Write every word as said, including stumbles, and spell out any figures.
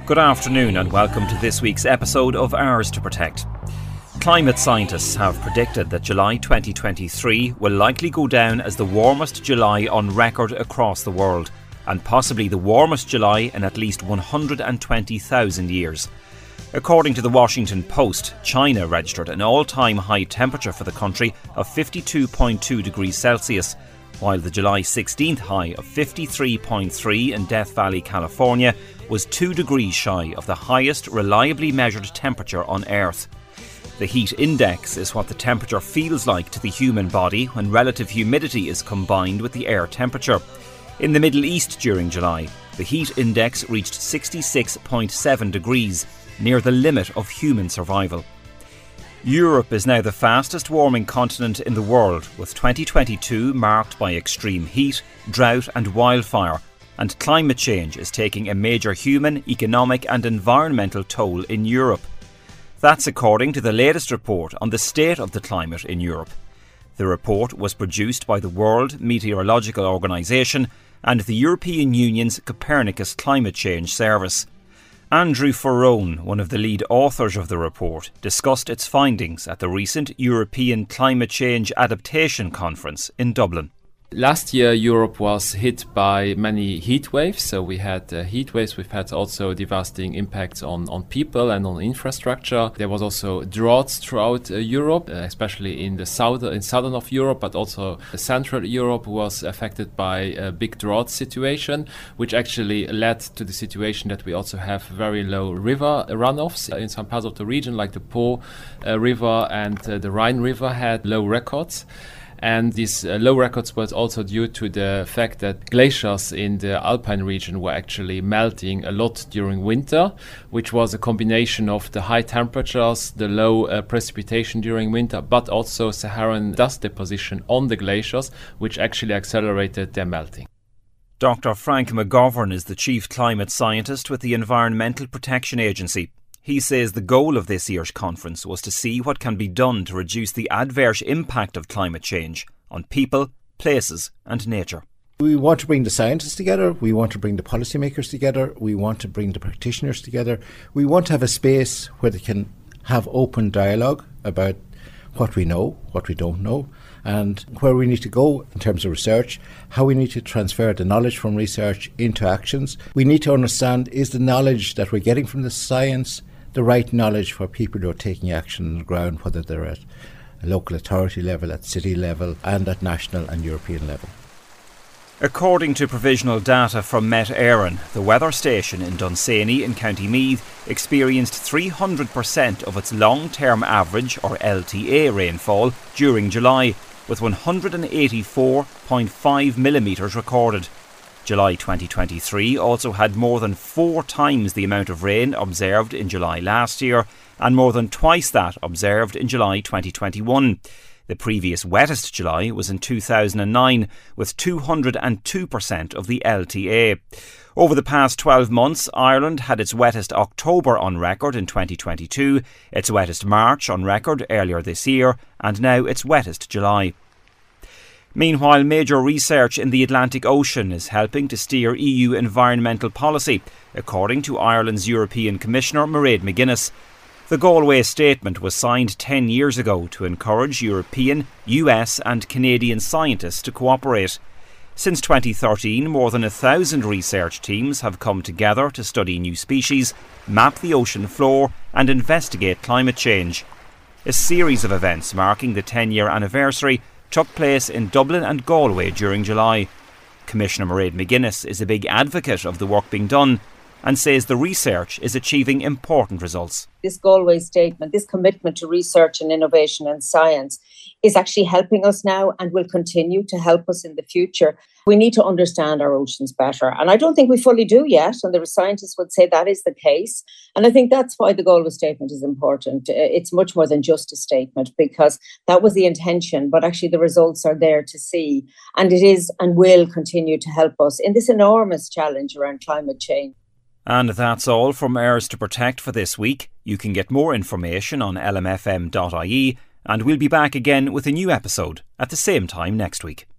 Good afternoon and welcome to this week's episode of Ours to Protect. Climate scientists have predicted that July twenty twenty-three will likely go down as the warmest July on record across the world, and possibly the warmest July in at least one hundred twenty thousand years. According to the Washington Post, China registered an all-time high temperature for the country of fifty-two point two degrees Celsius, while the July sixteenth high of fifty-three point three in Death Valley, California, was two degrees shy of the highest reliably measured temperature on Earth. The heat index is what the temperature feels like to the human body when relative humidity is combined with the air temperature. In the Middle East during July, the heat index reached sixty-six point seven degrees, near the limit of human survival. Europe is now the fastest warming continent in the world, with twenty twenty-two marked by extreme heat, drought and wildfire, and climate change is taking a major human, economic and environmental toll in Europe. That's according to the latest report on the state of the climate in Europe. The report was produced by the World Meteorological Organization and the European Union's Copernicus Climate Change Service. Andrew Farone, one of the lead authors of the report, discussed its findings at the recent European Climate Change Adaptation Conference in Dublin. Last year, Europe was hit by many heat waves. So we had uh, heat waves. We've had also devastating impacts on, on people and on infrastructure. There was also droughts throughout uh, Europe, uh, especially in the south, in southern of Europe, but also central Europe was affected by a big drought situation, which actually led to the situation that we also have very low river runoffs in some parts of the region, like the Po uh, River and uh, the Rhine River had low records. And these uh, low records was also due to the fact that glaciers in the Alpine region were actually melting a lot during winter, which was a combination of the high temperatures, the low uh, precipitation during winter, but also Saharan dust deposition on the glaciers, which actually accelerated their melting. Doctor Frank McGovern is the chief climate scientist with the Environmental Protection Agency. He says the goal of this year's conference was to see what can be done to reduce the adverse impact of climate change on people, places and nature. We want to bring the scientists together, we want to bring the policymakers together, we want to bring the practitioners together. We want to have a space where they can have open dialogue about what we know, what we don't know, and where we need to go in terms of research, how we need to transfer the knowledge from research into actions. We need to understand, is the knowledge that we're getting from the science the right knowledge for people who are taking action on the ground, whether they're at a local authority level, at city level and at national and European level. According to provisional data from Met Éireann, the weather station in Dunsany in County Meath experienced three hundred percent of its long-term average or L T A rainfall during July, with one hundred eighty-four point five millimetres recorded. July twenty twenty-three also had more than four times the amount of rain observed in July last year and more than twice that observed in July twenty twenty-one. The previous wettest July was in two thousand nine with two hundred two percent of the L T A. Over the past twelve months, Ireland had its wettest October on record in twenty twenty-two, its wettest March on record earlier this year and now its wettest July. Meanwhile, major research in the Atlantic Ocean is helping to steer E U environmental policy, according to Ireland's European Commissioner Mairead McGuinness. The Galway Statement was signed ten years ago to encourage European, U S and Canadian scientists to cooperate. Since twenty thirteen, more than a thousand research teams have come together to study new species, map the ocean floor and investigate climate change. A series of events marking the ten-year anniversary took place in Dublin and Galway during July. Commissioner Mairead McGuinness is a big advocate of the work being done and says the research is achieving important results. This Galway Statement, this commitment to research and innovation and science is actually helping us now and will continue to help us in the future. We need to understand our oceans better. And I don't think we fully do yet. And the scientists would say that is the case. And I think that's why the Galway Statement is important. It's much more than just a statement, because that was the intention. But actually the results are there to see. And it is and will continue to help us in this enormous challenge around climate change. And that's all from Ours to Protect for this week. You can get more information on l m f m dot i e, and we'll be back again with a new episode at the same time next week.